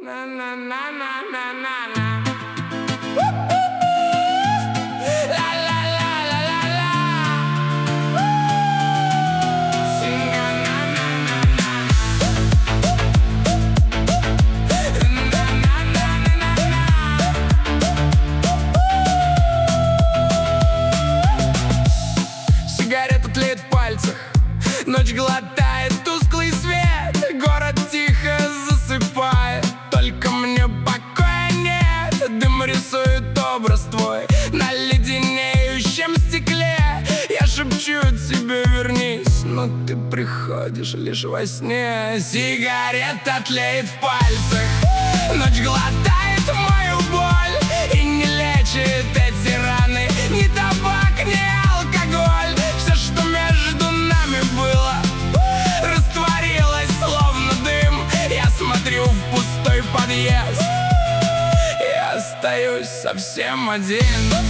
Сигарета тлеет в пальцах, ночь глотает тусклый свет, город тихо засыпает, только мне покоя нет. Дым рисует образ твой на леденеющем стекле. Я шепчу тебе: вернись, но ты приходишь лишь во сне. Сигарета тлеет в пальцах, ночь глотает мою боль и не лечит эти раны ни табак, ни алкоголь. Все, что между нами было, растворилось словно дым. Я смотрю в пустой подъезд, я остаюсь совсем один.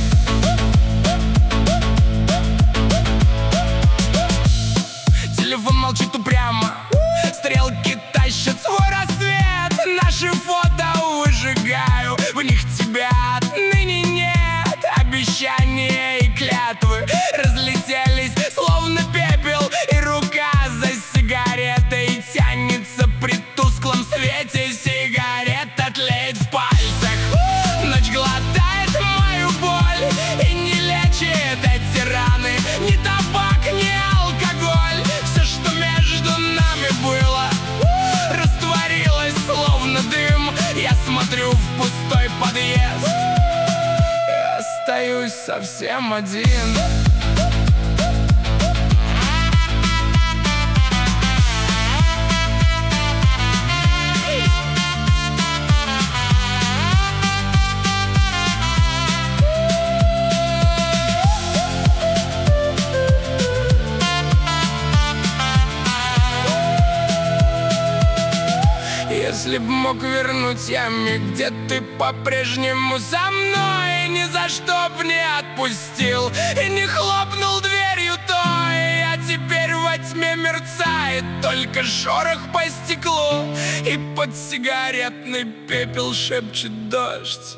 Телефон молчит упрямо, стрелки тащат свой рассвет. Наши фото выжигаю, в них тебя отныне нет. Обещания и клятвы разлетелись словно пепел, и рука за сигаретой тянется при тусклом свете. Сигарета тлеет в пальцах, ночь глотает мою боль и не лечит эти раны ни табак, ни алкоголь. Все, что между нами было, растворилось словно дым. Я смотрю в пустой подъезд, я остаюсь совсем один. Если б мог вернуть я миг, где ты по-прежнему со мной, ни за что б не отпустил и не хлопнул дверью той. А теперь во тьме мерцает только шорох по стеклу, и под сигаретный пепел шепчет дождь: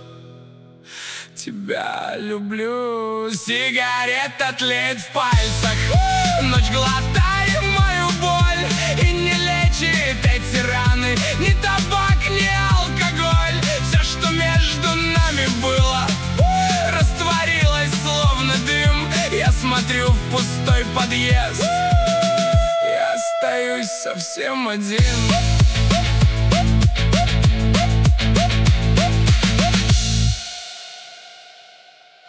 тебя люблю. Сигарета тлеет в пальцах, ночь глотает мою боль и не лечит эти раны ни табак, ни алкоголь. Все, что между нами было, растворилось словно дым. Я смотрю в пустой подъезд, я остаюсь совсем один.